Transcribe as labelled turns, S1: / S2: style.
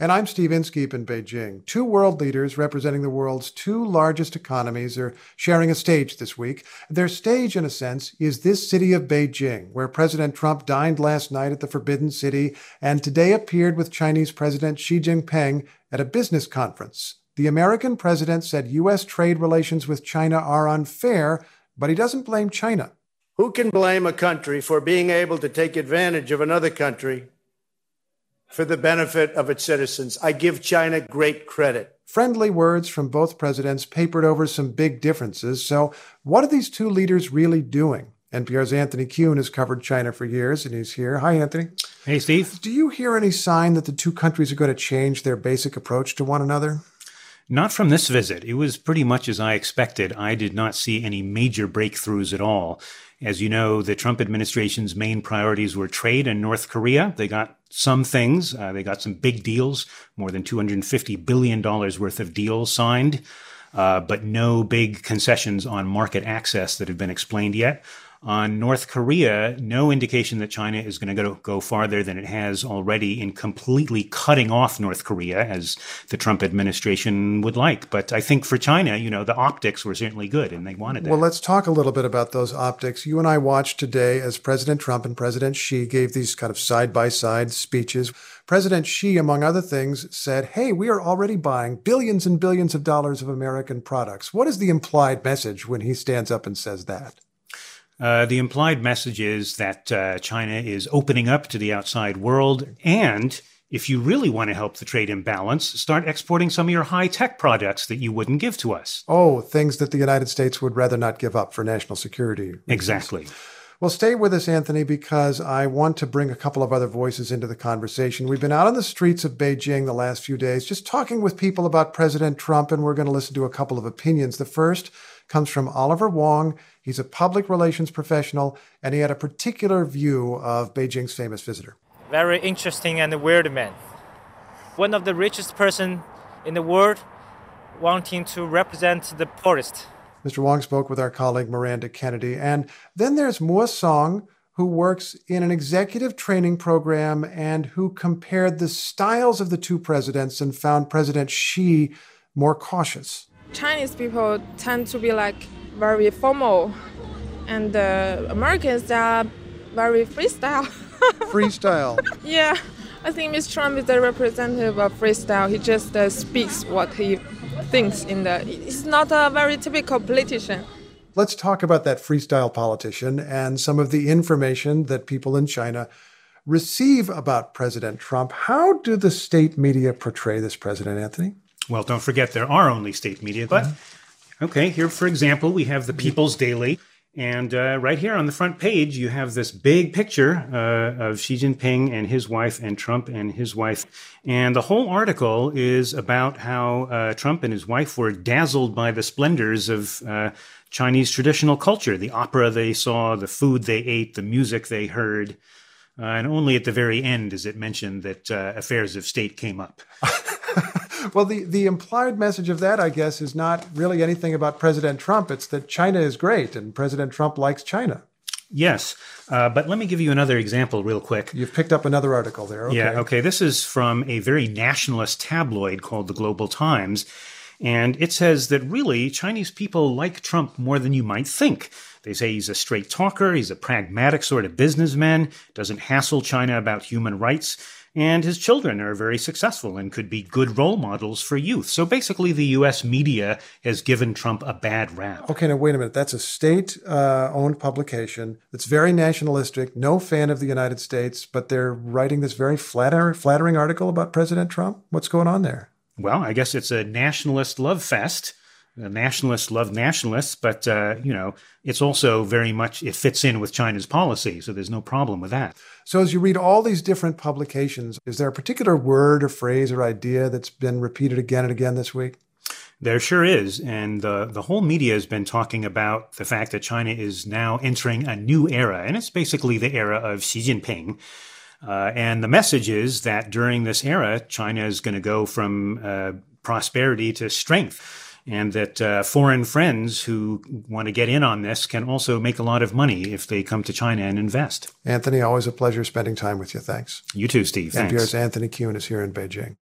S1: And I'm Steve Inskeep in Beijing. Two world leaders representing the world's two largest economies are sharing a stage this week. Their stage, in a sense, is this city of Beijing, where President Trump dined last night at the Forbidden City and today appeared with Chinese President Xi Jinping at a business conference. The American president said U.S. trade relations with China are unfair, but he doesn't blame China.
S2: Who can blame a country for being able to take advantage of another country for the benefit of its citizens? I give China great credit.
S1: Friendly words from both presidents papered over some big differences. So what are these two leaders really doing? NPR's Anthony Kuhn has covered China for years, and he's here. Hi, Anthony.
S3: Hey, Steve.
S1: Do you hear any sign that the two countries are going to change their basic approach to one another?
S3: Not from this visit. It was pretty much as I expected. I did not see any major breakthroughs at all. As you know, the Trump administration's main priorities were trade and North Korea. They got some things. They got some big deals, more than $250 billion worth of deals signed, but no big concessions on market access that have been explained yet. On North Korea, no indication that China is going to go farther than it has already in completely cutting off North Korea, as the Trump administration would like. But I think for China, the optics were certainly good, and they wanted that.
S1: Well, let's talk a little bit about those optics. You and I watched today as President Trump and President Xi gave these kind of side-by-side speeches. President Xi, among other things, said, hey, we are already buying billions and billions of dollars of American products. What is the implied message when he stands up and says that?
S3: The implied message is that China is opening up to the outside world. And if you really want to help the trade imbalance, start exporting some of your high-tech products that you wouldn't give to us.
S1: Oh, things that the United States would rather not give up for national security reasons.
S3: Exactly.
S1: Well, stay with us, Anthony, because I want to bring a couple of other voices into the conversation. We've been out on the streets of Beijing the last few days, just talking with people about President Trump, and we're going to listen to a couple of opinions. The first comes from Oliver Wong. He's a public relations professional, and he had a particular view of Beijing's famous visitor.
S4: Very interesting and weird man. One of the richest person in the world wanting to represent the poorest.
S1: Mr. Wong spoke with our colleague Miranda Kennedy. And then there's Mo Song, who works in an executive training program and who compared the styles of the two presidents and found President Xi more cautious.
S5: Chinese people tend to be very formal, and Americans are very freestyle.
S1: Freestyle.
S5: Yeah, I think Mr. Trump is a representative of freestyle. He just speaks what he thinks he's not a very typical politician.
S1: Let's talk about that freestyle politician and some of the information that people in China receive about President Trump. How do the state media portray this president, Anthony?
S3: Well, don't forget there are only state media. But, okay, here, for example, we have the People's Daily. And right here on the front page, you have this big picture of Xi Jinping and his wife and Trump and his wife. And the whole article is about how Trump and his wife were dazzled by the splendors of Chinese traditional culture, the opera they saw, the food they ate, the music they heard. And only at the very end is it mentioned that affairs of state came up.
S1: Well, the implied message of that, I guess, is not really anything about President Trump. It's that China is great and President Trump likes China.
S3: Yes, but let me give you another example real quick.
S1: You've picked up another article there. Okay.
S3: Yeah, okay. This is from a very nationalist tabloid called the Global Times. And it says that really Chinese people like Trump more than you might think. They say he's a straight talker, he's a pragmatic sort of businessman, doesn't hassle China about human rights, and his children are very successful and could be good role models for youth. So basically the U.S. media has given Trump a bad rap.
S1: Okay, now wait a minute. That's a state-owned publication that's very nationalistic, no fan of the United States, but they're writing this very flattering article about President Trump? What's going on there?
S3: Well, I guess it's a nationalist love fest. The nationalists love nationalists, but, it's also very much, it fits in with China's policy, so there's no problem with that.
S1: So as you read all these different publications, is there a particular word or phrase or idea that's been repeated again and again this week?
S3: There sure is. And the whole media has been talking about the fact that China is now entering a new era, and it's basically the era of Xi Jinping. And the message is that during this era, China is going to go from prosperity to strength. And that foreign friends who want to get in on this can also make a lot of money if they come to China and invest.
S1: Anthony, always a pleasure spending time with you. Thanks.
S3: You too, Steve. Thanks.
S1: NPR's Anthony Kuhn is here in Beijing.